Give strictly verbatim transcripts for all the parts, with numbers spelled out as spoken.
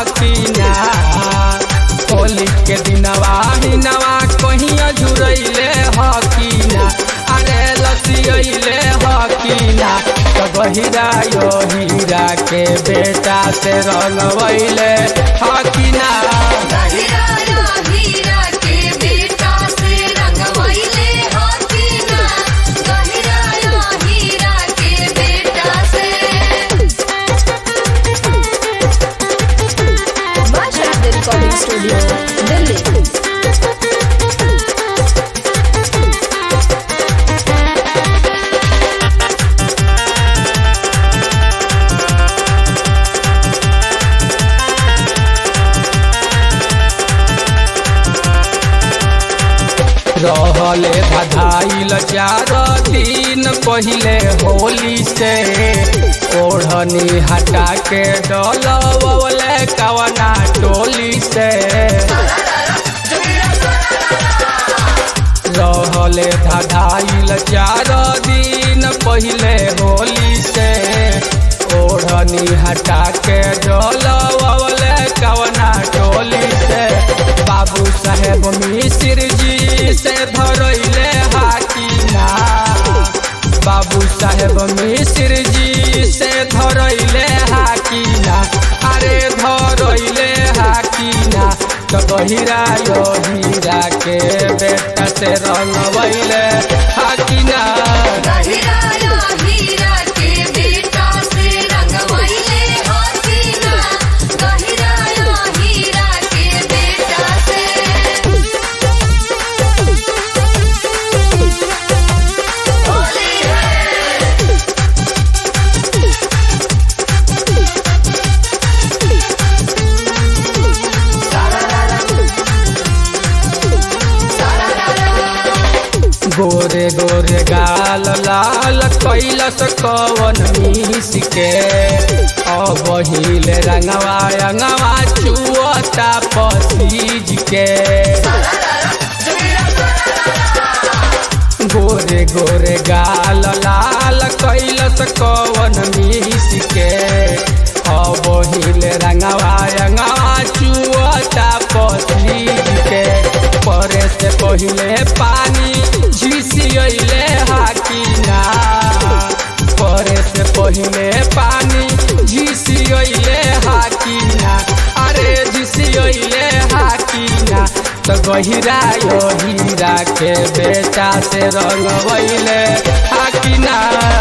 हकीना होली के दिनवा हिनवा कहीं अझुरैले हकीना अरे लसियले हकीना तो गहिरा यो हीरा के बेटा से रंगवैले हकीना रिकॉर्डिंग स्टूडियो दिल्ली। रहले बधाइल चार दिन पहले होली से ओढ़नी हटा के डलवले कवना टोली से रहले बधाइल चार दिन पहले होली से ओढ़नी हटा के डलवले कवना टोली से बाबू साहेब मिश्र जी से धरैले हाकीना बाबू साहेब मिश्र जी से धरैले हाकीना अरे धरैले हाकीना तो गहिरा यो हीरा के बेटा से रंगवैले हाकीना गोरे गोरे गाल लाल कैलस कवन मिस के अब हिले रंगवा रंगवा चुअता पसीज के गोरे गोरे गाल लाल कैलस कवन मिस के अब हिले रंगवा रंगवा चुअता पसीज के परे से पहिले पानी झिसियले हाकीना परे से पहिले पानी झिसियले हाकीना अरे झिसियले हाकीना तो गहिरा यो हीरा के बेटा से रंगवैले हाकीना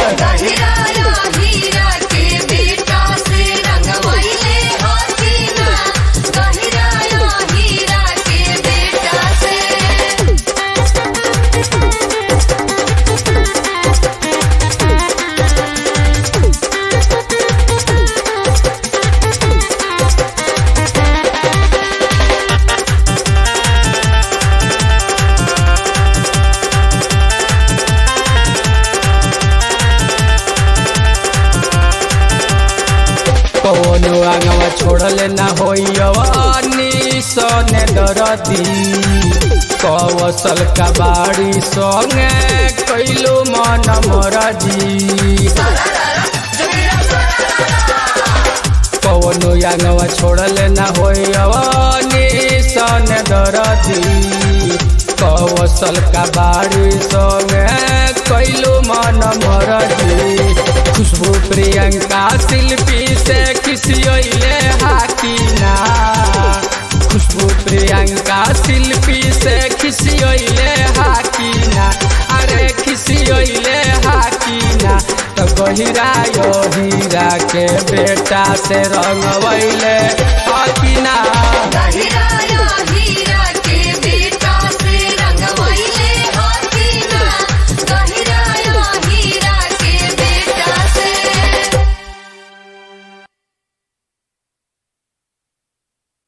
कौनो आंगवा छोड़ले ना होइयवानी सने दरदी कौशल का बाड़ी संगे कैलो मन मरजी कौनो आंगवा छोड़ले ना होइयवानी सने दरदी कौशल का बाड़ी संगे कैलो मन मरजी खुशबू प्रियंका शिल्पी से खिसियले हाकीना खुशबू प्रियंका शिल्पी से खिसियले हाकीना अरे खिसियले हाकीना तो गहिरा यो हीरा के बेटा से रंगवैले हाकीना।